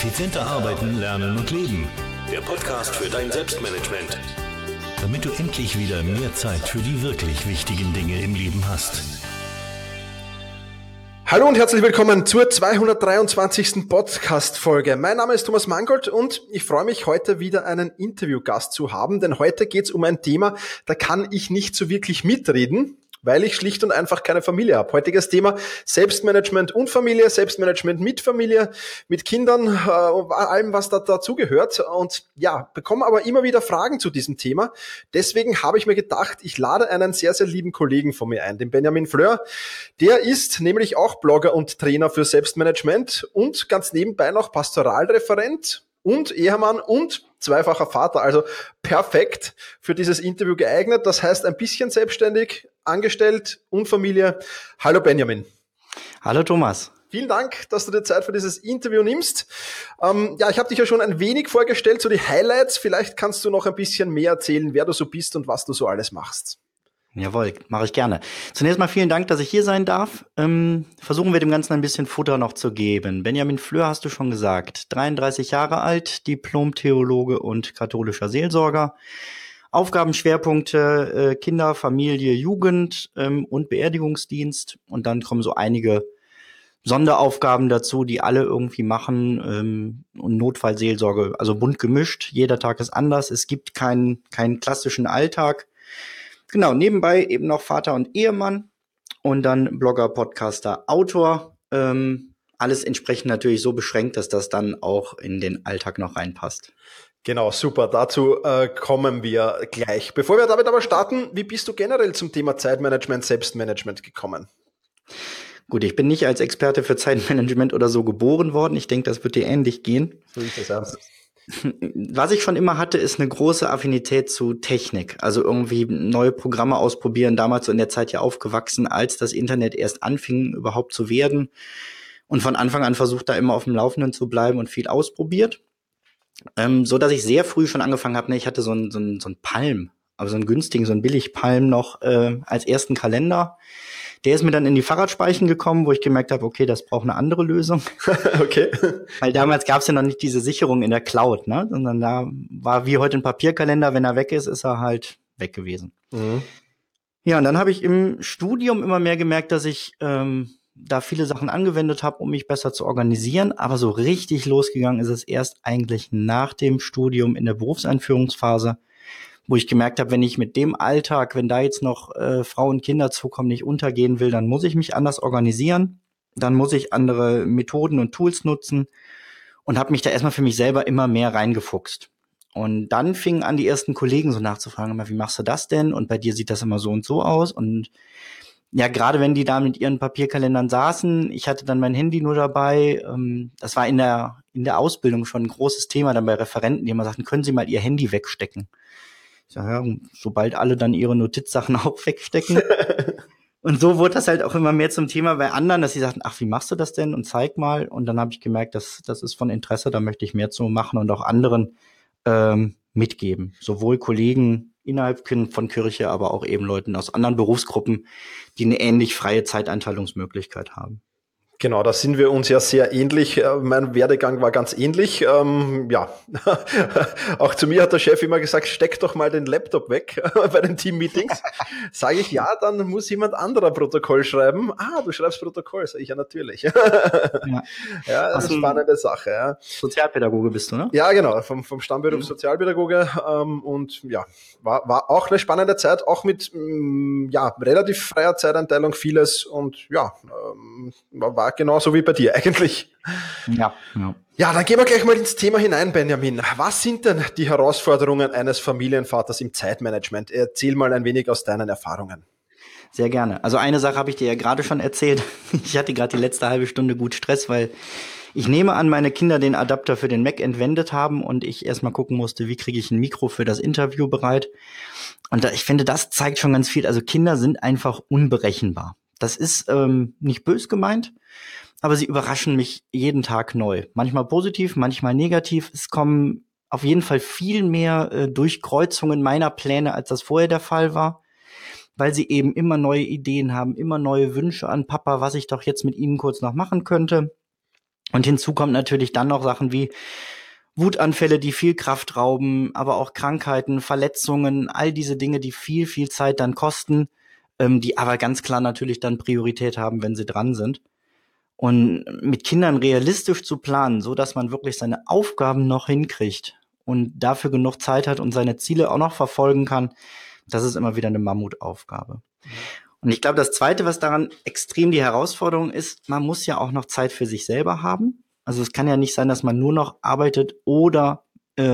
Effizienter arbeiten, lernen und leben. Der Podcast für dein Selbstmanagement. Damit du endlich wieder mehr Zeit für die wirklich wichtigen Dinge im Leben hast. Hallo und herzlich willkommen zur 223. Podcast-Folge. Mein Name ist Thomas Mangold und ich freue mich, heute wieder einen Interviewgast zu haben, denn heute geht es um ein Thema, da kann ich nicht so wirklich mitreden, weil ich schlicht und einfach keine Familie habe. Heutiges Thema Selbstmanagement und Familie, Selbstmanagement mit Familie, mit Kindern, allem, was dazugehört. Und ja, bekomme aber immer wieder Fragen zu diesem Thema. Deswegen habe ich mir gedacht, ich lade einen sehr, sehr lieben Kollegen von mir ein, den Benjamin Fleur. Der ist nämlich auch Blogger und Trainer für Selbstmanagement und ganz nebenbei noch Pastoralreferent und Ehemann und zweifacher Vater, also perfekt für dieses Interview geeignet. Das heißt, ein bisschen selbstständig, angestellt und Familie. Hallo Benjamin. Hallo Thomas. Vielen Dank, dass du dir Zeit für dieses Interview nimmst. Ich habe dich ja schon ein wenig vorgestellt, so die Highlights. Vielleicht kannst du noch ein bisschen mehr erzählen, wer du so bist und was du so alles machst. Jawohl, mache ich gerne. Zunächst mal vielen Dank, dass ich hier sein darf. Versuchen wir dem Ganzen ein bisschen Futter noch zu geben. Benjamin Fleur hast du schon gesagt, 33 Jahre alt, Diplom-Theologe und katholischer Seelsorger. Aufgabenschwerpunkte Kinder, Familie, Jugend und Beerdigungsdienst. Und dann kommen so einige Sonderaufgaben dazu, die alle irgendwie machen und Notfallseelsorge, also bunt gemischt. Jeder Tag ist anders. Es gibt keinen klassischen Alltag. Genau, nebenbei eben noch Vater und Ehemann und dann Blogger, Podcaster, Autor. Alles entsprechend natürlich so beschränkt, dass das dann auch in den Alltag noch reinpasst. Genau, super. Dazu kommen wir gleich. Bevor wir damit aber starten, wie bist du generell zum Thema Zeitmanagement, Selbstmanagement gekommen? Gut, ich bin nicht als Experte für Zeitmanagement oder so geboren worden. Ich denke, das wird dir ähnlich gehen. So ist das, ja. Was ich schon immer hatte, ist eine große Affinität zu Technik. Also irgendwie neue Programme ausprobieren. Damals so in der Zeit ja aufgewachsen, als das Internet erst anfing überhaupt zu werden. Und von Anfang an versucht, da immer auf dem Laufenden zu bleiben und viel ausprobiert. So dass ich sehr früh schon angefangen habe, ich hatte so einen Palm, aber so einen günstigen, so einen Billigpalm noch als ersten Kalender. Der ist mir dann in die Fahrradspeichen gekommen, wo ich gemerkt habe, okay, das braucht eine andere Lösung. Okay. Weil damals gab es ja noch nicht diese Sicherung in der Cloud, ne? Sondern da war wie heute ein Papierkalender, wenn er weg ist, ist er halt weg gewesen. Mhm. Ja, und dann habe ich im Studium immer mehr gemerkt, dass ich da viele Sachen angewendet habe, um mich besser zu organisieren. Aber so richtig losgegangen ist es erst eigentlich nach dem Studium in der Berufseinführungsphase, wo ich gemerkt habe, wenn ich mit dem Alltag, wenn da jetzt noch Frau und Kinder zukommen, nicht untergehen will, dann muss ich mich anders organisieren. Dann muss ich andere Methoden und Tools nutzen und habe mich da erstmal für mich selber immer mehr reingefuchst. Und dann fingen an, die ersten Kollegen so nachzufragen, wie machst du das denn? Und bei dir sieht das immer so und so aus. Und ja, gerade wenn die da mit ihren Papierkalendern saßen, ich hatte dann mein Handy nur dabei. Das war in der Ausbildung schon ein großes Thema dann bei Referenten, die immer sagten, können Sie mal Ihr Handy wegstecken? Ich sag, ja, sobald alle dann ihre Notizsachen auch wegstecken. Und so wurde das halt auch immer mehr zum Thema bei anderen, dass sie sagten, ach, wie machst du das denn? Und zeig mal. Und dann habe ich gemerkt, das ist von Interesse, da möchte ich mehr zu machen und auch anderen mitgeben. Sowohl Kollegen innerhalb von Kirche, aber auch eben Leuten aus anderen Berufsgruppen, die eine ähnlich freie Zeiteinteilungsmöglichkeit haben. Genau, da sind wir uns ja sehr ähnlich. Mein Werdegang war ganz ähnlich. Auch zu mir hat der Chef immer gesagt, steck doch mal den Laptop weg bei den Teammeetings. Sage ich, ja, dann muss jemand anderer Protokoll schreiben. Ah, du schreibst Protokoll, sage ich, ja, natürlich. Ja, das ist eine spannende Sache. Ja. Sozialpädagoge bist du, ne? Ja, genau, vom Stammberuf Sozialpädagoge. Und ja, war auch eine spannende Zeit, auch mit relativ freier Zeiteinteilung vieles und war genauso wie bei dir eigentlich. Ja. Ja, dann gehen wir gleich mal ins Thema hinein, Benjamin. Was sind denn die Herausforderungen eines Familienvaters im Zeitmanagement? Erzähl mal ein wenig aus deinen Erfahrungen. Sehr gerne. Also eine Sache habe ich dir ja gerade schon erzählt. Ich hatte gerade die letzte halbe Stunde gut Stress, weil ich nehme an, meine Kinder den Adapter für den Mac entwendet haben und ich erstmal gucken musste, wie kriege ich ein Mikro für das Interview bereit. Und ich finde, das zeigt schon ganz viel. Also Kinder sind einfach unberechenbar. Das ist nicht bös gemeint, aber sie überraschen mich jeden Tag neu. Manchmal positiv, manchmal negativ. Es kommen auf jeden Fall viel mehr Durchkreuzungen meiner Pläne, als das vorher der Fall war, weil sie eben immer neue Ideen haben, immer neue Wünsche an Papa, was ich doch jetzt mit ihnen kurz noch machen könnte. Und hinzu kommt natürlich dann noch Sachen wie Wutanfälle, die viel Kraft rauben, aber auch Krankheiten, Verletzungen, all diese Dinge, die viel, viel Zeit dann kosten, die aber ganz klar natürlich dann Priorität haben, wenn sie dran sind. Und mit Kindern realistisch zu planen, so dass man wirklich seine Aufgaben noch hinkriegt und dafür genug Zeit hat und seine Ziele auch noch verfolgen kann, das ist immer wieder eine Mammutaufgabe. Und ich glaube, das Zweite, was daran extrem die Herausforderung ist, man muss ja auch noch Zeit für sich selber haben. Also es kann ja nicht sein, dass man nur noch arbeitet oder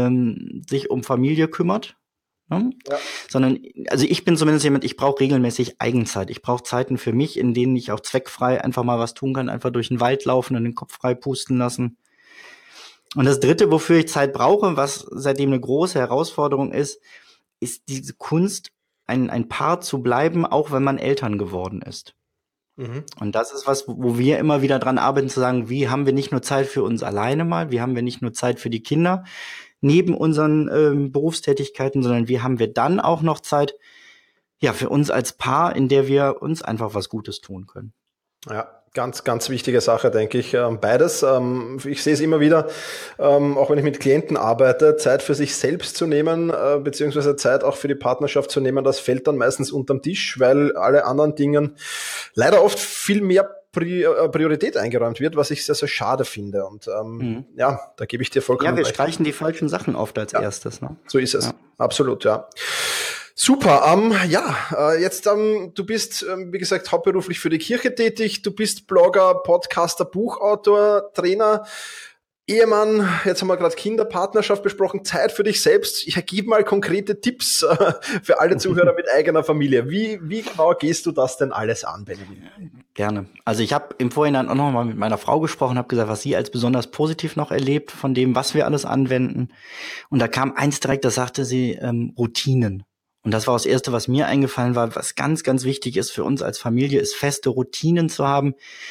sich um Familie kümmert. Ne? Ja. Sondern, also ich bin zumindest jemand, ich brauche regelmäßig Eigenzeit. Ich brauche Zeiten für mich, in denen ich auch zweckfrei einfach mal was tun kann, einfach durch den Wald laufen und den Kopf frei pusten lassen. Und das Dritte, wofür ich Zeit brauche, was seitdem eine große Herausforderung ist diese Kunst, ein Paar zu bleiben, auch wenn man Eltern geworden ist. Mhm. Und das ist was, wo wir immer wieder dran arbeiten, zu sagen, wie haben wir nicht nur Zeit für uns alleine mal, wie haben wir nicht nur Zeit für die Kinder, neben unseren Berufstätigkeiten, sondern wie haben wir dann auch noch Zeit, ja, für uns als Paar, in der wir uns einfach was Gutes tun können. Ja, ganz, ganz wichtige Sache, denke ich. Beides. Ich sehe es immer wieder, auch wenn ich mit Klienten arbeite, Zeit für sich selbst zu nehmen, beziehungsweise Zeit auch für die Partnerschaft zu nehmen, das fällt dann meistens unterm Tisch, weil alle anderen Dingen leider oft viel mehr Priorität eingeräumt wird, was ich sehr, sehr schade finde. Und ja, da gebe ich dir vollkommen recht. Ja, wir streichen die falschen Sachen oft als erstes. Ne? So ist es. Ja. Absolut, ja. Super, jetzt du bist, wie gesagt, hauptberuflich für die Kirche tätig, du bist Blogger, Podcaster, Buchautor, Trainer, Ehemann, jetzt haben wir gerade Kinderpartnerschaft besprochen, Zeit für dich selbst. Ich gebe mal konkrete Tipps für alle Zuhörer mit eigener Familie. Wie genau gehst du das denn alles an, Benjamin? Gerne. Also ich habe im Vorhinein auch noch mal mit meiner Frau gesprochen, habe gesagt, was sie als besonders positiv noch erlebt von dem, was wir alles anwenden. Und da kam eins direkt, da sagte sie Routinen. Und das war das Erste, was mir eingefallen war, was ganz, ganz wichtig ist für uns als Familie, ist feste Routinen zu haben.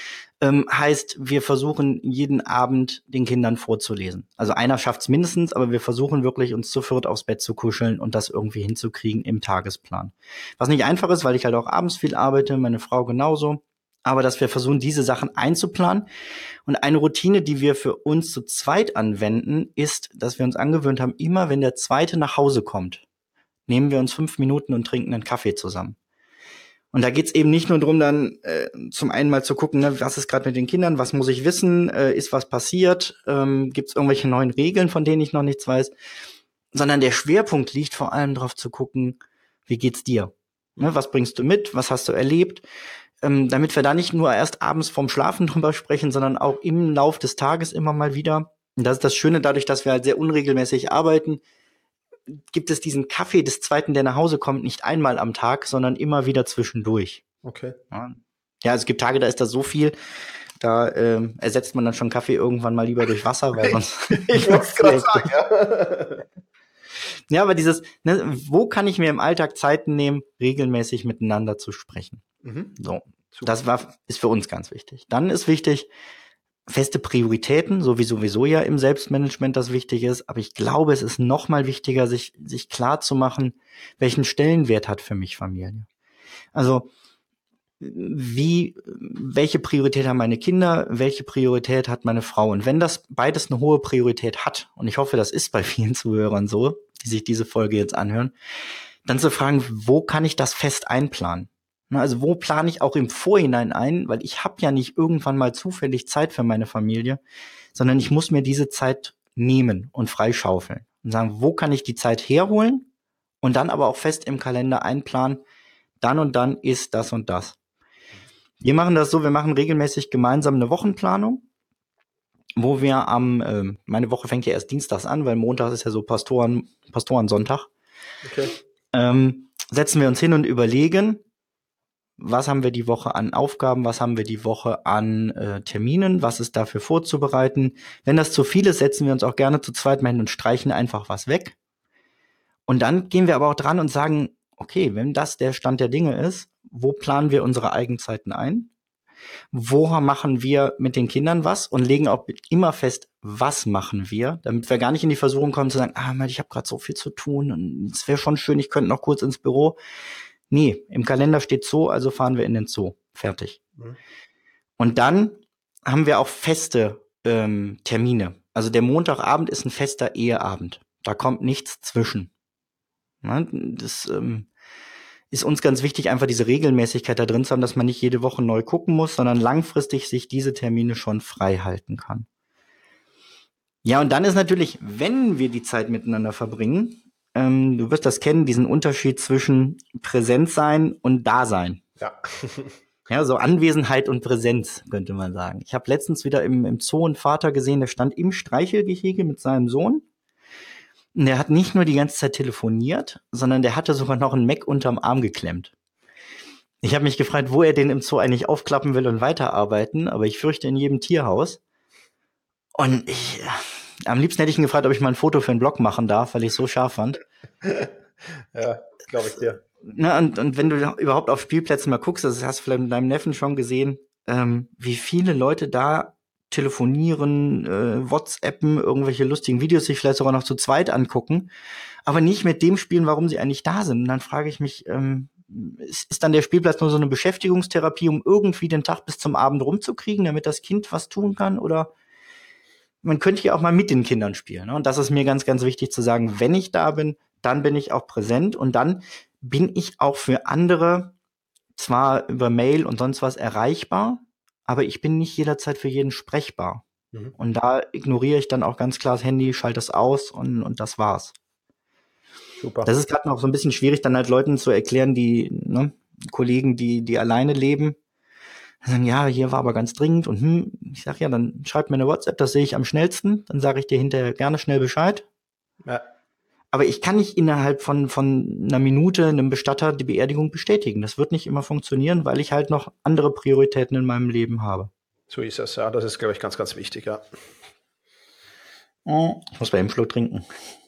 Heißt, wir versuchen jeden Abend den Kindern vorzulesen. Also einer schafft's mindestens, aber wir versuchen wirklich, uns zu viert aufs Bett zu kuscheln und das irgendwie hinzukriegen im Tagesplan. Was nicht einfach ist, weil ich halt auch abends viel arbeite, meine Frau genauso. Aber dass wir versuchen, diese Sachen einzuplanen. Und eine Routine, die wir für uns zu zweit anwenden, ist, dass wir uns angewöhnt haben, immer wenn der Zweite nach Hause kommt, nehmen wir uns 5 Minuten und trinken einen Kaffee zusammen. Und da geht's eben nicht nur darum, dann zum einen mal zu gucken, ne, was ist gerade mit den Kindern, was muss ich wissen, ist was passiert, gibt's irgendwelche neuen Regeln, von denen ich noch nichts weiß, sondern der Schwerpunkt liegt vor allem darauf zu gucken, wie geht's dir? Ne, was bringst du mit, was hast du erlebt? Damit wir da nicht nur erst abends vorm Schlafen drüber sprechen, sondern auch im Lauf des Tages immer mal wieder. Und das ist das Schöne, dadurch, dass wir halt sehr unregelmäßig arbeiten, gibt es diesen Kaffee des Zweiten, der nach Hause kommt, nicht einmal am Tag, sondern immer wieder zwischendurch. Okay. Ja, es gibt Tage, da ist das so viel, da ersetzt man dann schon Kaffee irgendwann mal lieber durch Wasser, weil sonst... Ich wollte es gerade sagen, ja. Ja, aber dieses, ne, wo kann ich mir im Alltag Zeiten nehmen, regelmäßig miteinander zu sprechen? So, das ist für uns ganz wichtig. Dann ist wichtig, feste Prioritäten, so wie sowieso ja im Selbstmanagement das wichtig ist. Aber ich glaube, es ist noch mal wichtiger, sich klar zu machen, welchen Stellenwert hat für mich Familie. Also, welche Priorität haben meine Kinder, welche Priorität hat meine Frau? Und wenn das beides eine hohe Priorität hat, und ich hoffe, das ist bei vielen Zuhörern so, die sich diese Folge jetzt anhören, dann zu fragen, wo kann ich das fest einplanen? Also wo plane ich auch im Vorhinein ein, weil ich habe ja nicht irgendwann mal zufällig Zeit für meine Familie, sondern ich muss mir diese Zeit nehmen und freischaufeln und sagen, wo kann ich die Zeit herholen und dann aber auch fest im Kalender einplanen, dann und dann ist das und das. Wir machen das so, wir machen regelmäßig gemeinsam eine Wochenplanung, wo wir meine Woche fängt ja erst dienstags an, weil Montag ist ja so Pastorensonntag. Okay. Setzen wir uns hin und überlegen, was haben wir die Woche an Aufgaben, was haben wir die Woche an Terminen, was ist dafür vorzubereiten. Wenn das zu viel ist, setzen wir uns auch gerne zu zweit mal hin und streichen einfach was weg. Und dann gehen wir aber auch dran und sagen, okay, wenn das der Stand der Dinge ist, wo planen wir unsere Eigenzeiten ein? Wo machen wir mit den Kindern was? Und legen auch immer fest, was machen wir, damit wir gar nicht in die Versuchung kommen zu sagen, ich habe gerade so viel zu tun und es wäre schon schön, ich könnte noch kurz ins Büro. Nee, im Kalender steht Zoo, also fahren wir in den Zoo. Fertig. Mhm. Und dann haben wir auch feste Termine. Also der Montagabend ist ein fester Eheabend. Da kommt nichts zwischen. Ne? Das ist uns ganz wichtig, einfach diese Regelmäßigkeit da drin zu haben, dass man nicht jede Woche neu gucken muss, sondern langfristig sich diese Termine schon frei halten kann. Ja, und dann ist natürlich, wenn wir die Zeit miteinander verbringen, du wirst das kennen, diesen Unterschied zwischen Präsenz sein und Dasein. Ja. Ja, so Anwesenheit und Präsenz, könnte man sagen. Ich habe letztens wieder im Zoo einen Vater gesehen, der stand im Streichelgehege mit seinem Sohn. Und der hat nicht nur die ganze Zeit telefoniert, sondern der hatte sogar noch einen Mac unterm Arm geklemmt. Ich habe mich gefragt, wo er den im Zoo eigentlich aufklappen will und weiterarbeiten, aber ich fürchte in jedem Tierhaus. Und am liebsten hätte ich ihn gefragt, ob ich mal ein Foto für einen Blog machen darf, weil ich es so scharf fand. Ja, glaube ich dir. Na, und wenn du überhaupt auf Spielplätzen mal guckst, das hast du vielleicht mit deinem Neffen schon gesehen, wie viele Leute da telefonieren, WhatsAppen, irgendwelche lustigen Videos sich vielleicht sogar noch zu zweit angucken, aber nicht mit dem spielen, warum sie eigentlich da sind. Und dann frage ich mich, ist dann der Spielplatz nur so eine Beschäftigungstherapie, um irgendwie den Tag bis zum Abend rumzukriegen, damit das Kind was tun kann? Oder man könnte ja auch mal mit den Kindern spielen. Ne? Und das ist mir ganz, ganz wichtig zu sagen, wenn ich da bin, dann bin ich auch präsent und dann bin ich auch für andere zwar über Mail und sonst was erreichbar, aber ich bin nicht jederzeit für jeden sprechbar. Mhm. Und da ignoriere ich dann auch ganz klar das Handy, schalte es aus und das war's. Super. Das ist gerade noch so ein bisschen schwierig, dann halt Leuten zu erklären, Kollegen, die alleine leben. Dann sagen, ja, hier war aber ganz dringend und ich sag ja, dann schreib mir eine WhatsApp, das sehe ich am schnellsten, dann sage ich dir hinterher gerne schnell Bescheid. Ja. Aber ich kann nicht innerhalb von einer Minute einem Bestatter die Beerdigung bestätigen. Das wird nicht immer funktionieren, weil ich halt noch andere Prioritäten in meinem Leben habe. So ist es, ja. Das ist, glaube ich, ganz, ganz wichtig, ja. Ich muss bei einem Schluck trinken.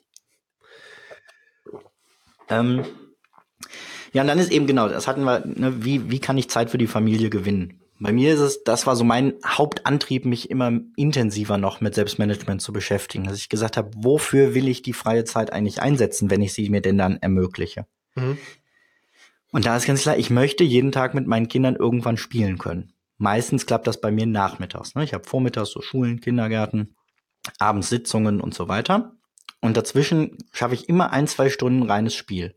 Ja, und dann ist eben genau, das hatten wir, ne, wie kann ich Zeit für die Familie gewinnen? Bei mir ist es, das war so mein Hauptantrieb, mich immer intensiver noch mit Selbstmanagement zu beschäftigen. Dass ich gesagt habe, wofür will ich die freie Zeit eigentlich einsetzen, wenn ich sie mir denn dann ermögliche? Mhm. Und da ist ganz klar, ich möchte jeden Tag mit meinen Kindern irgendwann spielen können. Meistens klappt das bei mir nachmittags. Ne? Ich habe vormittags so Schulen, Kindergärten, abends Sitzungen und so weiter. Und dazwischen schaffe ich immer 1-2 Stunden reines Spiel.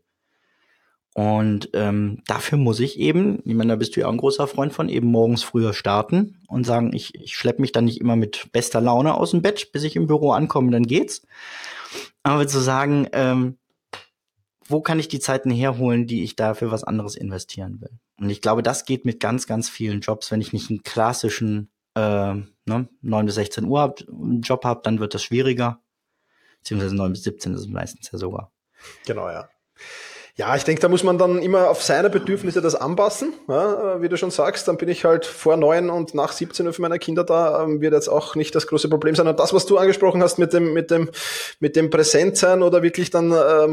Und dafür muss ich eben, ich meine, da bist du ja auch ein großer Freund von, eben morgens früher starten und sagen, ich schleppe mich dann nicht immer mit bester Laune aus dem Bett, bis ich im Büro ankomme, dann geht's. Aber zu sagen, wo kann ich die Zeiten herholen, die ich da für was anderes investieren will? Und ich glaube, das geht mit ganz, ganz vielen Jobs. Wenn ich nicht einen klassischen 9 bis 16 Uhr Job habe, dann wird das schwieriger. Beziehungsweise 9 bis 17 ist es meistens ja sogar. Genau, ja. Ja, ich denke, da muss man dann immer auf seine Bedürfnisse das anpassen. Ja, wie du schon sagst, dann bin ich halt vor 9 und nach 17 Uhr für meine Kinder da, wird jetzt auch nicht das große Problem sein. Und das, was du angesprochen hast mit dem Präsentsein oder wirklich dann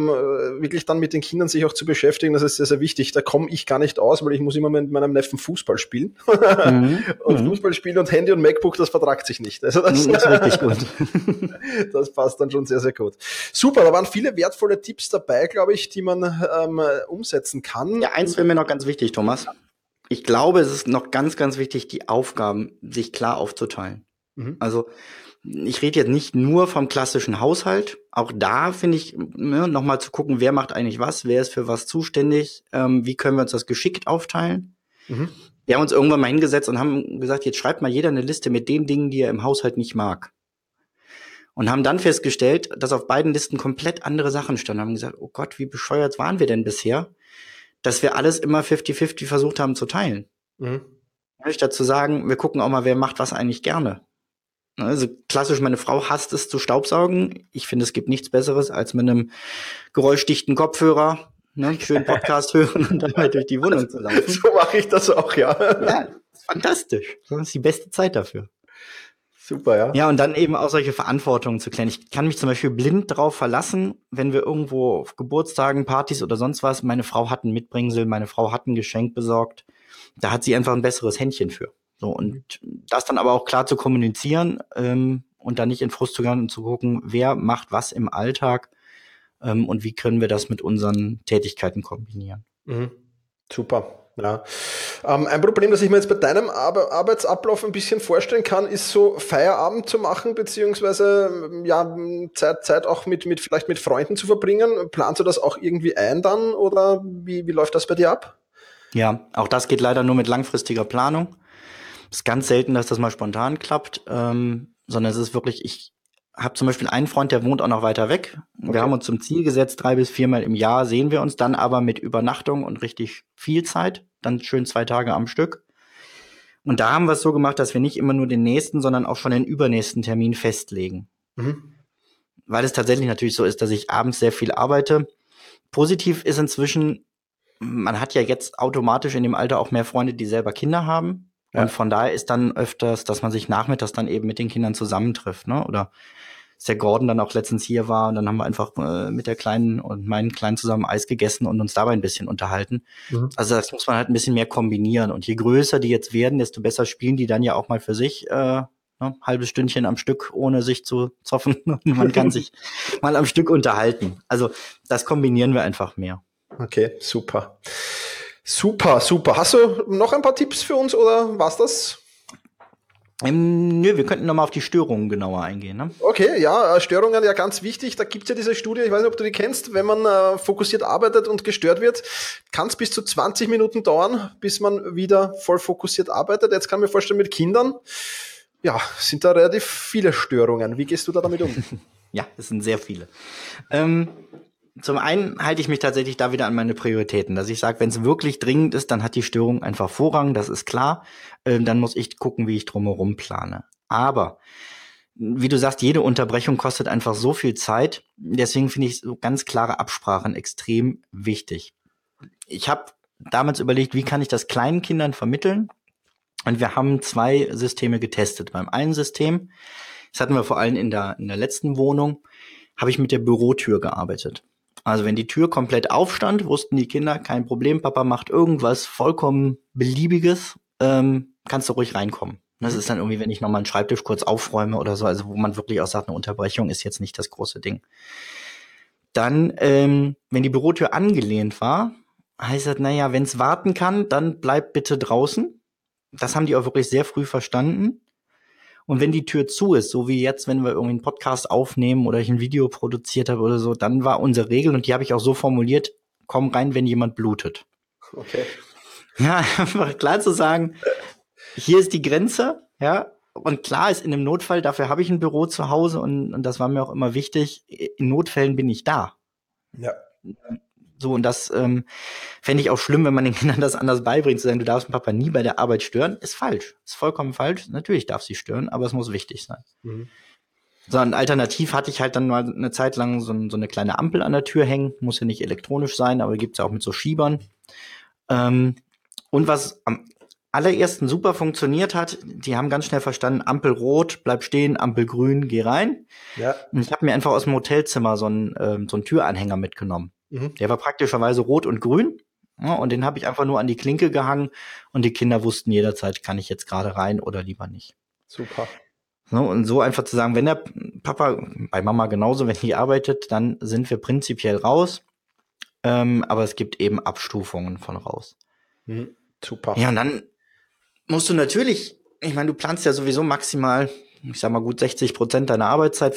mit den Kindern sich auch zu beschäftigen, das ist sehr, sehr wichtig. Da komme ich gar nicht aus, weil ich muss immer mit meinem Neffen Fußball spielen. Und Fußball spielen und Handy und MacBook, das vertragt sich nicht. Also das ist richtig gut. Das passt dann schon sehr, sehr gut. Super, da waren viele wertvolle Tipps dabei, glaube ich, die man umsetzen kann. Ja, eins wäre mir noch ganz wichtig, Thomas. Ich glaube, es ist noch ganz, ganz wichtig, die Aufgaben sich klar aufzuteilen. Mhm. Also ich rede jetzt nicht nur vom klassischen Haushalt. Auch da finde ich, noch mal zu gucken, wer macht eigentlich was, wer ist für was zuständig, wie können wir uns das geschickt aufteilen. Mhm. Wir haben uns irgendwann mal hingesetzt und haben gesagt, jetzt schreibt mal jeder eine Liste mit den Dingen, die er im Haushalt nicht mag. Und haben dann festgestellt, dass auf beiden Listen komplett andere Sachen standen. Haben gesagt, oh Gott, wie bescheuert waren wir denn bisher, dass wir alles immer 50-50 versucht haben zu teilen. Mhm. Statt zu sagen, wir gucken auch mal, wer macht was eigentlich gerne. Also klassisch, meine Frau hasst es zu staubsaugen. Ich finde, es gibt nichts Besseres, als mit einem geräuschdichten Kopfhörer schönen Podcast hören und dann halt durch die Wohnung zu laufen. So mache ich das auch, ja. Ja, fantastisch. Das ist die beste Zeit dafür. Super, ja. Ja, und dann eben auch solche Verantwortungen zu klären. Ich kann mich zum Beispiel blind drauf verlassen, wenn wir irgendwo auf Geburtstagen, Partys oder sonst was, meine Frau hat ein Mitbringsel, meine Frau hat ein Geschenk besorgt. Da hat sie einfach ein besseres Händchen für. So, und das dann aber auch klar zu kommunizieren und dann nicht in Frust zu gehen und zu gucken, wer macht was im Alltag und wie können wir das mit unseren Tätigkeiten kombinieren. Mhm. Super. Ja. Ein Problem, das ich mir jetzt bei deinem Arbeitsablauf ein bisschen vorstellen kann, ist so Feierabend zu machen, beziehungsweise ja, Zeit auch vielleicht mit Freunden zu verbringen. Planst du das auch irgendwie ein dann oder wie läuft das bei dir ab? Ja, auch das geht leider nur mit langfristiger Planung. Es ist ganz selten, dass das mal spontan klappt, sondern es ist wirklich, ich habe zum Beispiel einen Freund, der wohnt auch noch weiter weg. Okay. Wir haben uns zum Ziel gesetzt, 3 bis 4 Mal im Jahr sehen wir uns, dann aber mit Übernachtung und richtig viel Zeit, dann schön 2 Tage am Stück. Und da haben wir es so gemacht, dass wir nicht immer nur den nächsten, sondern auch schon den übernächsten Termin festlegen. Mhm. Weil es tatsächlich natürlich so ist, dass ich abends sehr viel arbeite. Positiv ist inzwischen, man hat ja jetzt automatisch in dem Alter auch mehr Freunde, die selber Kinder haben. Ja. Und von daher ist dann öfters, dass man sich nachmittags dann eben mit den Kindern zusammentrifft, ne? Oder dass der Gordon dann auch letztens hier war und dann haben wir einfach mit der Kleinen und meinen Kleinen zusammen Eis gegessen und uns dabei ein bisschen unterhalten. Mhm. Also das muss man halt ein bisschen mehr kombinieren. Und je größer die jetzt werden, desto besser spielen die dann ja auch mal für sich halbes Stündchen am Stück, ohne sich zu zoffen. Und man kann sich mal am Stück unterhalten. Also das kombinieren wir einfach mehr. Okay, super. Super. Hast du noch ein paar Tipps für uns oder war's das? Nö, wir könnten nochmal auf die Störungen genauer eingehen. Ne? Okay, ja, Störungen ja ganz wichtig. Da gibt's ja diese Studie, ich weiß nicht, ob du die kennst, wenn man fokussiert arbeitet und gestört wird, kann es bis zu 20 Minuten dauern, bis man wieder voll fokussiert arbeitet. Jetzt kann ich mir vorstellen, mit Kindern, ja, sind da relativ viele Störungen. Wie gehst du da damit um? Ja, es sind sehr viele. Zum einen halte ich mich tatsächlich da wieder an meine Prioritäten, dass ich sage, wenn es wirklich dringend ist, dann hat die Störung einfach Vorrang, das ist klar. Dann muss ich gucken, wie ich drumherum plane. Aber, wie du sagst, jede Unterbrechung kostet einfach so viel Zeit. Deswegen finde ich so ganz klare Absprachen extrem wichtig. Ich habe damals überlegt, wie kann ich das kleinen Kindern vermitteln? Und wir haben 2 Systeme getestet. Beim einen System, das hatten wir vor allem in der letzten Wohnung, habe ich mit der Bürotür gearbeitet. Also wenn die Tür komplett aufstand, wussten die Kinder, kein Problem, Papa macht irgendwas vollkommen Beliebiges, kannst du ruhig reinkommen. Das ist dann irgendwie, wenn ich nochmal einen Schreibtisch kurz aufräume oder so, also wo man wirklich auch sagt, eine Unterbrechung ist jetzt nicht das große Ding. Dann, wenn die Bürotür angelehnt war, heißt das, naja, wenn es warten kann, dann bleib bitte draußen. Das haben die auch wirklich sehr früh verstanden. Und wenn die Tür zu ist, so wie jetzt, wenn wir irgendwie einen Podcast aufnehmen oder ich ein Video produziert habe oder so, dann war unsere Regel, und die habe ich auch so formuliert, komm rein, wenn jemand blutet. Okay. Ja, einfach klar zu sagen, hier ist die Grenze, ja. Und klar ist in einem Notfall, dafür habe ich ein Büro zu Hause und das war mir auch immer wichtig, in Notfällen bin ich da. Ja. So, und das fände ich auch schlimm, wenn man den Kindern das anders beibringt, zu sagen, du darfst den Papa nie bei der Arbeit stören, ist falsch. Ist vollkommen falsch. Natürlich darf sie stören, aber es muss wichtig sein. Mhm. So, und alternativ hatte ich halt dann mal eine Zeit lang so eine kleine Ampel an der Tür hängen. Muss ja nicht elektronisch sein, aber gibt's ja auch mit so Schiebern. Und was am allerersten super funktioniert hat, die haben ganz schnell verstanden, Ampel rot, bleib stehen, Ampel grün, geh rein. Ja. Und ich habe mir einfach aus dem Hotelzimmer so einen Türanhänger mitgenommen. Mhm. Der war praktischerweise rot und grün, ja, und den habe ich einfach nur an die Klinke gehangen und die Kinder wussten jederzeit, kann ich jetzt gerade rein oder lieber nicht. Super. So, und so einfach zu sagen, wenn der Papa, bei Mama genauso, wenn die arbeitet, dann sind wir prinzipiell raus, aber es gibt eben Abstufungen von raus. Mhm. Super. Ja, und dann musst du natürlich, ich meine, du planst ja sowieso maximal, ich sag mal gut 60% deiner Arbeitszeit,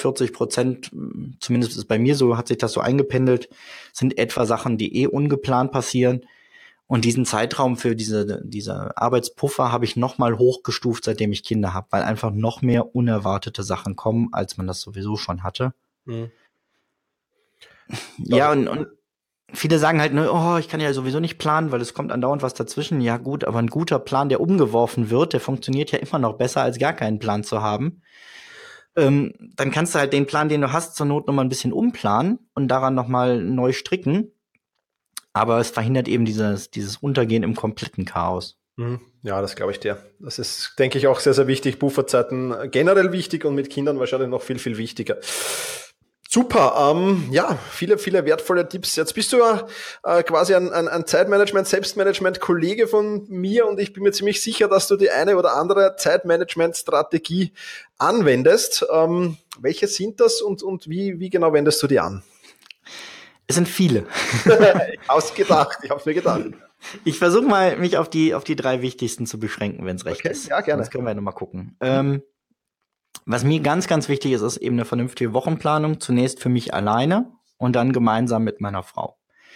40%, zumindest ist es bei mir so, hat sich das so eingependelt, sind etwa Sachen, die ungeplant passieren. Und diesen Zeitraum für diese Arbeitspuffer habe ich nochmal hochgestuft, seitdem ich Kinder habe, weil einfach noch mehr unerwartete Sachen kommen, als man das sowieso schon hatte. Mhm. Ja, und viele sagen halt, ne, oh, ich kann ja sowieso nicht planen, weil es kommt andauernd was dazwischen. Ja gut, aber ein guter Plan, der umgeworfen wird, der funktioniert ja immer noch besser, als gar keinen Plan zu haben. Dann kannst du halt den Plan, den du hast, zur Not nochmal ein bisschen umplanen und daran nochmal neu stricken. Aber es verhindert eben dieses Untergehen im kompletten Chaos. Ja, das glaube ich dir. Das ist, denke ich, auch sehr, sehr wichtig. Pufferzeiten generell wichtig und mit Kindern wahrscheinlich noch viel, viel wichtiger. Super, ja, viele, viele wertvolle Tipps. Jetzt bist du quasi ein Zeitmanagement, Selbstmanagement-Kollege von mir und ich bin mir ziemlich sicher, dass du die eine oder andere Zeitmanagement-Strategie anwendest. Welche sind das und wie genau wendest du die an? Es sind viele. Ausgedacht, ich habe mir gedacht. Ich versuche mal, mich auf die 3 wichtigsten zu beschränken, wenn es recht ist. Ja, gerne. Sonst können wir nochmal gucken. Was mir ganz, ganz wichtig ist, ist eben eine vernünftige Wochenplanung. Zunächst für mich alleine und dann gemeinsam mit meiner Frau.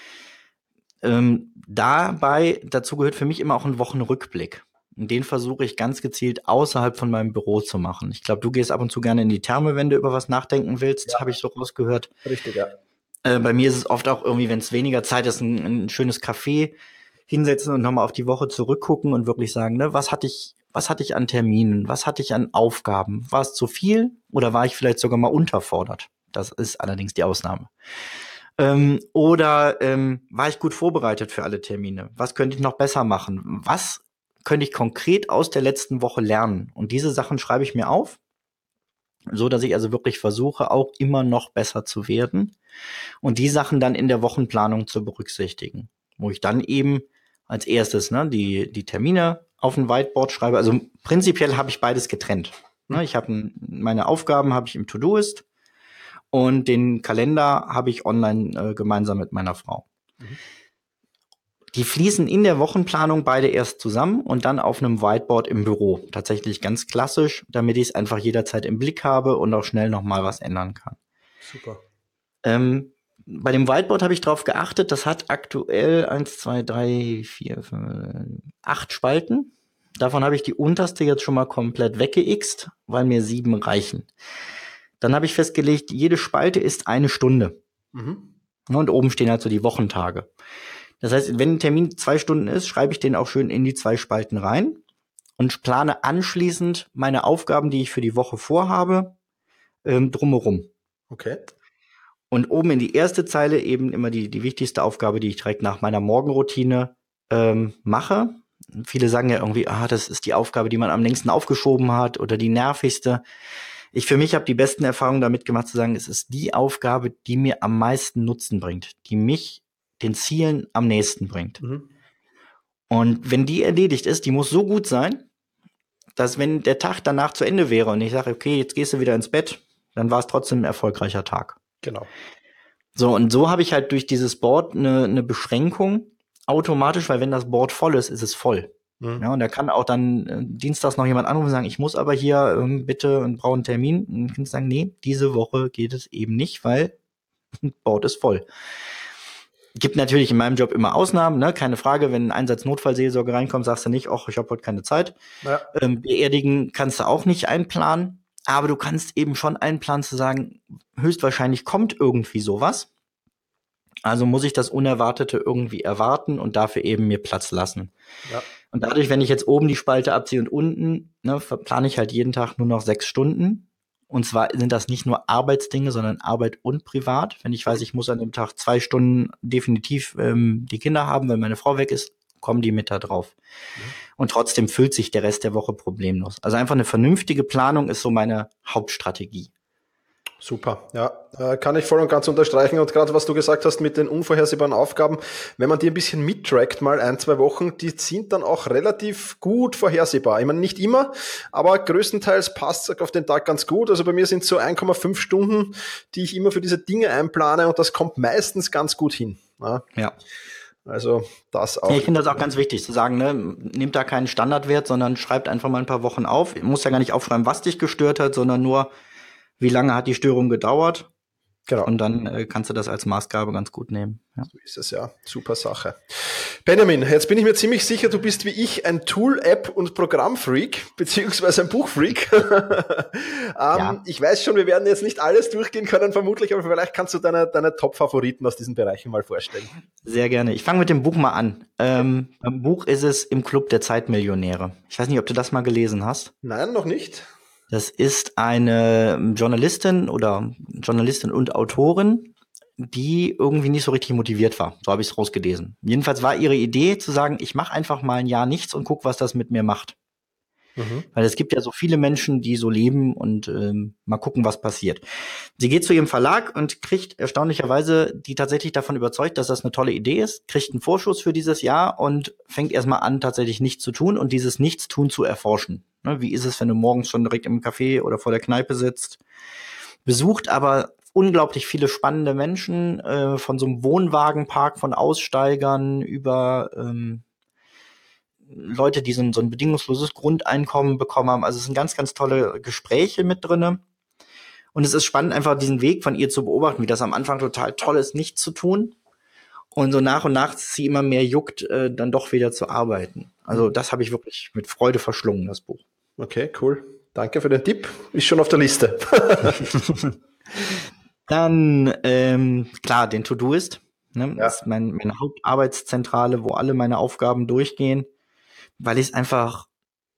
Dazu gehört für mich immer auch ein Wochenrückblick. Und den versuche ich ganz gezielt außerhalb von meinem Büro zu machen. Ich glaube, du gehst ab und zu gerne in die Therme, wenn du über was nachdenken willst, Ja. habe ich so rausgehört. Richtig, ja. Bei mir ist es oft auch irgendwie, wenn es weniger Zeit ist, ein schönes Café hinsetzen und nochmal auf die Woche zurückgucken und wirklich sagen, ne, was hatte ich an Terminen, was hatte ich an Aufgaben? War es zu viel oder war ich vielleicht sogar mal unterfordert? Das ist allerdings die Ausnahme. Oder war ich gut vorbereitet für alle Termine? Was könnte ich noch besser machen? Was könnte ich konkret aus der letzten Woche lernen? Und diese Sachen schreibe ich mir auf, so dass ich also wirklich versuche, auch immer noch besser zu werden und die Sachen dann in der Wochenplanung zu berücksichtigen, wo ich dann eben als erstes die Termine auf ein Whiteboard schreibe. Also prinzipiell habe ich beides getrennt. Ich habe meine Aufgaben habe ich im To-Doist und den Kalender habe ich online gemeinsam mit meiner Frau. Mhm. Die fließen in der Wochenplanung beide erst zusammen und dann auf einem Whiteboard im Büro. Tatsächlich ganz klassisch, damit ich es einfach jederzeit im Blick habe und auch schnell noch mal was ändern kann. Super. Bei dem Whiteboard habe ich darauf geachtet, das hat aktuell 1, 2, 3, 4, 5, 8 Spalten. Davon habe ich die unterste jetzt schon mal komplett weggeixt, weil mir 7 reichen. Dann habe ich festgelegt, jede Spalte ist 1 Stunde. Mhm. Und oben stehen halt so die Wochentage. Das heißt, wenn ein Termin 2 Stunden ist, schreibe ich den auch schön in die 2 Spalten rein und plane anschließend meine Aufgaben, die ich für die Woche vorhabe, drumherum. Okay. Und oben in die erste Zeile eben immer die wichtigste Aufgabe, die ich direkt nach meiner Morgenroutine mache. Viele sagen ja irgendwie, das ist die Aufgabe, die man am längsten aufgeschoben hat oder die nervigste. Ich für mich habe die besten Erfahrungen damit gemacht, zu sagen, es ist die Aufgabe, die mir am meisten Nutzen bringt, die mich den Zielen am nächsten bringt. Mhm. Und wenn die erledigt ist, die muss so gut sein, dass wenn der Tag danach zu Ende wäre und ich sage, okay, jetzt gehst du wieder ins Bett, dann war es trotzdem ein erfolgreicher Tag. Genau. So, und so habe ich halt durch dieses Board eine Beschränkung automatisch, weil wenn das Board voll ist, ist es voll. Mhm. Ja, und da kann auch dann dienstags noch jemand anrufen und sagen, ich muss aber hier bitte und brauche einen Termin. Und ich kann sagen, nee, diese Woche geht es eben nicht, weil das Board ist voll. Gibt natürlich in meinem Job immer Ausnahmen, ne? Keine Frage, wenn ein Einsatz-Notfallseelsorge reinkommt, sagst du nicht, ich habe heute keine Zeit. Ja. Beerdigen kannst du auch nicht einplanen, aber du kannst eben schon einplanen zu sagen, höchstwahrscheinlich kommt irgendwie sowas. Also muss ich das Unerwartete irgendwie erwarten und dafür eben mir Platz lassen. Ja. Und dadurch, wenn ich jetzt oben die Spalte abziehe und unten, plane ich halt jeden Tag nur noch 6 Stunden. Und zwar sind das nicht nur Arbeitsdinge, sondern Arbeit und Privat. Wenn ich weiß, ich muss an dem Tag 2 Stunden definitiv die Kinder haben, weil meine Frau weg ist, kommen die mit da drauf. Mhm. Und trotzdem füllt sich der Rest der Woche problemlos. Also einfach eine vernünftige Planung ist so meine Hauptstrategie. Super, ja, kann ich voll und ganz unterstreichen. Und gerade was du gesagt hast mit den unvorhersehbaren Aufgaben, wenn man die ein bisschen mittrackt, mal 1, 2 Wochen, die sind dann auch relativ gut vorhersehbar. Ich meine, nicht immer, aber größtenteils passt es auf den Tag ganz gut. Also bei mir sind es so 1,5 Stunden, die ich immer für diese Dinge einplane und das kommt meistens ganz gut hin. Ja. Also das auch. Ja, ich finde das auch ganz wichtig zu sagen, nehmt da keinen Standardwert, sondern schreibt einfach mal ein paar Wochen auf. Du musst ja gar nicht aufschreiben, was dich gestört hat, sondern nur, wie lange hat die Störung gedauert? Genau. Und dann kannst du das als Maßgabe ganz gut nehmen. Ja. So ist es, ja. Super Sache. Benjamin, jetzt bin ich mir ziemlich sicher, du bist wie ich ein Tool-, App- und Programmfreak, beziehungsweise ein Buchfreak. Ja. Ich weiß schon, wir werden jetzt nicht alles durchgehen können, vermutlich, aber vielleicht kannst du deine Top-Favoriten aus diesen Bereichen mal vorstellen. Sehr gerne. Ich fange mit dem Buch mal an. Beim Buch ist es Im Club der Zeitmillionäre. Ich weiß nicht, ob du das mal gelesen hast. Nein, noch nicht. Das ist eine Journalistin und Autorin, die irgendwie nicht so richtig motiviert war. So habe ich es rausgelesen. Jedenfalls war ihre Idee zu sagen, ich mache einfach mal ein Jahr nichts und guck, was das mit mir macht. Mhm. Weil es gibt ja so viele Menschen, die so leben und mal gucken, was passiert. Sie geht zu ihrem Verlag und kriegt erstaunlicherweise die tatsächlich davon überzeugt, dass das eine tolle Idee ist, kriegt einen Vorschuss für dieses Jahr und fängt erstmal an, tatsächlich nichts zu tun und dieses Nichtstun zu erforschen. Wie ist es, wenn du morgens schon direkt im Café oder vor der Kneipe sitzt? Besucht aber unglaublich viele spannende Menschen, von so einem Wohnwagenpark von Aussteigern über Leute, die so ein bedingungsloses Grundeinkommen bekommen haben. Also es sind ganz, ganz tolle Gespräche mit drinne. Und es ist spannend, einfach diesen Weg von ihr zu beobachten, wie das am Anfang total toll ist, nichts zu tun. Und so nach und nach sie immer mehr juckt, dann doch wieder zu arbeiten. Also das habe ich wirklich mit Freude verschlungen, das Buch. Okay, cool. Danke für den Tipp. Ist schon auf der Liste. Dann, klar, den To-Doist. Ne? Ja. Das ist meine Hauptarbeitszentrale, wo alle meine Aufgaben durchgehen. Weil ich es einfach,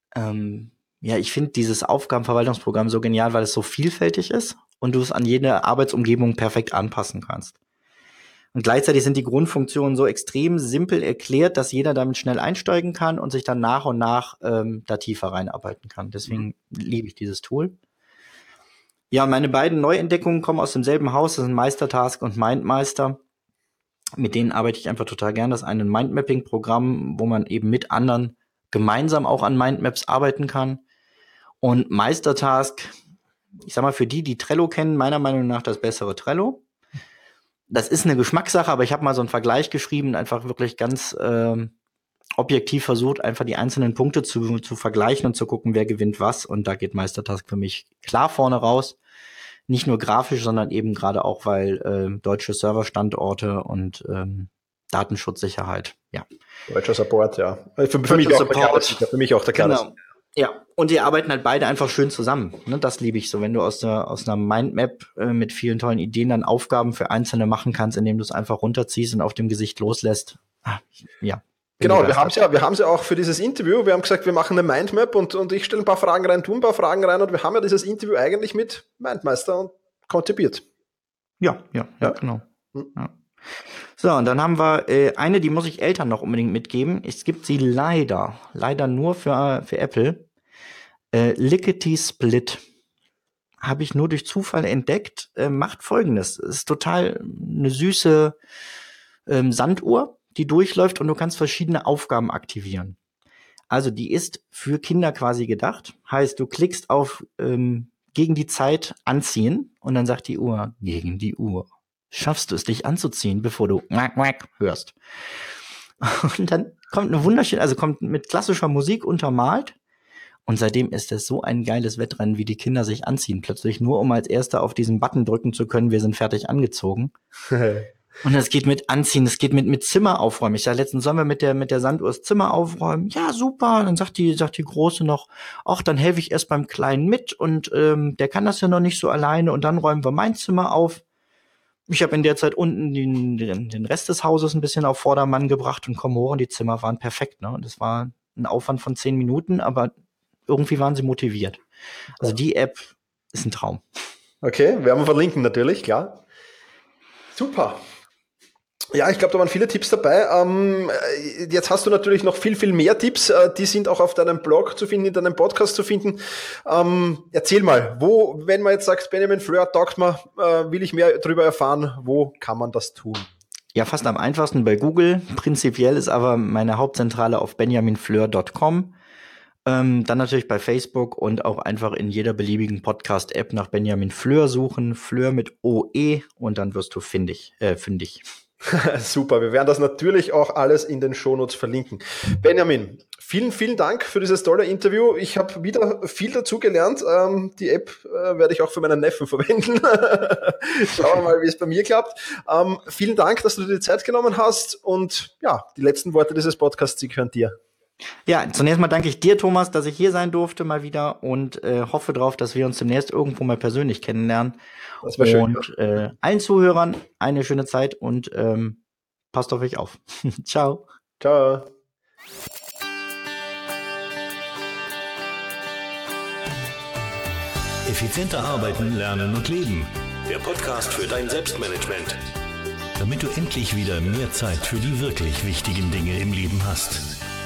ich finde dieses Aufgabenverwaltungsprogramm so genial, weil es so vielfältig ist und du es an jede Arbeitsumgebung perfekt anpassen kannst. Und gleichzeitig sind die Grundfunktionen so extrem simpel erklärt, dass jeder damit schnell einsteigen kann und sich dann nach und nach da tiefer reinarbeiten kann. Deswegen liebe ich dieses Tool. Ja, meine beiden Neuentdeckungen kommen aus demselben Haus. Das sind Meistertask und Mindmeister. Mit denen arbeite ich einfach total gern. Das ist ein Mindmapping-Programm, wo man eben mit anderen gemeinsam auch an Mindmaps arbeiten kann. Und Meistertask, ich sag mal, für die Trello kennen, meiner Meinung nach das bessere Trello. Das ist eine Geschmackssache, aber ich habe mal so einen Vergleich geschrieben, einfach wirklich ganz objektiv versucht, einfach die einzelnen Punkte zu vergleichen und zu gucken, wer gewinnt was. Und da geht Meistertask für mich klar vorne raus. Nicht nur grafisch, sondern eben gerade auch, weil deutsche Serverstandorte und Datenschutzsicherheit, ja. Deutscher Support, ja. Für mich auch der Klarste. Genau. Ja, und die arbeiten halt beide einfach schön zusammen. Ne? Das liebe ich so, wenn du aus einer Mindmap mit vielen tollen Ideen dann Aufgaben für Einzelne machen kannst, indem du es einfach runterziehst und auf dem Gesicht loslässt. Ja. Genau, wir haben ja auch für dieses Interview, wir haben gesagt, wir machen eine Mindmap und ich stelle ein paar Fragen rein, tu ein paar Fragen rein und wir haben ja dieses Interview eigentlich mit Mindmeister und konzipiert. Ja, genau. Ja. So, und dann haben wir eine, die muss ich Eltern noch unbedingt mitgeben. Es gibt sie leider nur für Apple. Lickety Split. Habe ich nur durch Zufall entdeckt. Macht Folgendes. Es ist total eine süße Sanduhr, die durchläuft und du kannst verschiedene Aufgaben aktivieren. Also die ist für Kinder quasi gedacht. Heißt, du klickst auf gegen die Zeit anziehen und dann sagt die Uhr, gegen die Uhr. Schaffst du es, dich anzuziehen, bevor du hörst. Und dann kommt eine wunderschöne, also kommt mit klassischer Musik untermalt. Und seitdem ist es so ein geiles Wettrennen, wie die Kinder sich anziehen. Plötzlich nur, um als Erster auf diesen Button drücken zu können, wir sind fertig angezogen. Und es geht mit Anziehen, es geht mit Zimmer aufräumen. Ich sage letztens, sollen wir mit der Sanduhr das Zimmer aufräumen? Ja, super. Und dann sagt die Große noch, ach, dann helfe ich erst beim Kleinen mit und der kann das ja noch nicht so alleine und dann räumen wir mein Zimmer auf. Ich habe in der Zeit unten den Rest des Hauses ein bisschen auf Vordermann gebracht und komme hoch und die Zimmer waren perfekt. Ne? Und das war ein Aufwand von 10 Minuten, aber irgendwie waren sie motiviert. Also die App ist ein Traum. Okay, werden wir verlinken natürlich, klar. Super. Ja, ich glaube, da waren viele Tipps dabei. Jetzt hast du natürlich noch viel, viel mehr Tipps. Die sind auch auf deinem Blog zu finden, in deinem Podcast zu finden. Erzähl mal, wenn man jetzt sagt, Benjamin Fleur taugt mir, will ich mehr darüber erfahren, wo kann man das tun? Ja, fast am einfachsten bei Google. Prinzipiell ist aber meine Hauptzentrale auf benjaminfleur.com. Dann natürlich bei Facebook und auch einfach in jeder beliebigen Podcast-App nach Benjamin Fleur suchen. Fleur mit OE und dann wirst du fündig. Super, wir werden das natürlich auch alles in den Shownotes verlinken. Benjamin, vielen, vielen Dank für dieses tolle Interview. Ich habe wieder viel dazu gelernt. Die App werde ich auch für meinen Neffen verwenden. Schauen wir mal, wie es bei mir klappt. Vielen Dank, dass du dir die Zeit genommen hast und ja, die letzten Worte dieses Podcasts, die gehören dir. Ja, zunächst mal danke ich dir, Thomas, dass ich hier sein durfte mal wieder und hoffe drauf, dass wir uns demnächst irgendwo mal persönlich kennenlernen. Das wäre schön. Und allen Zuhörern eine schöne Zeit und passt auf euch auf. Ciao. Ciao. Effizienter arbeiten, lernen und leben. Der Podcast für dein Selbstmanagement. Damit du endlich wieder mehr Zeit für die wirklich wichtigen Dinge im Leben hast.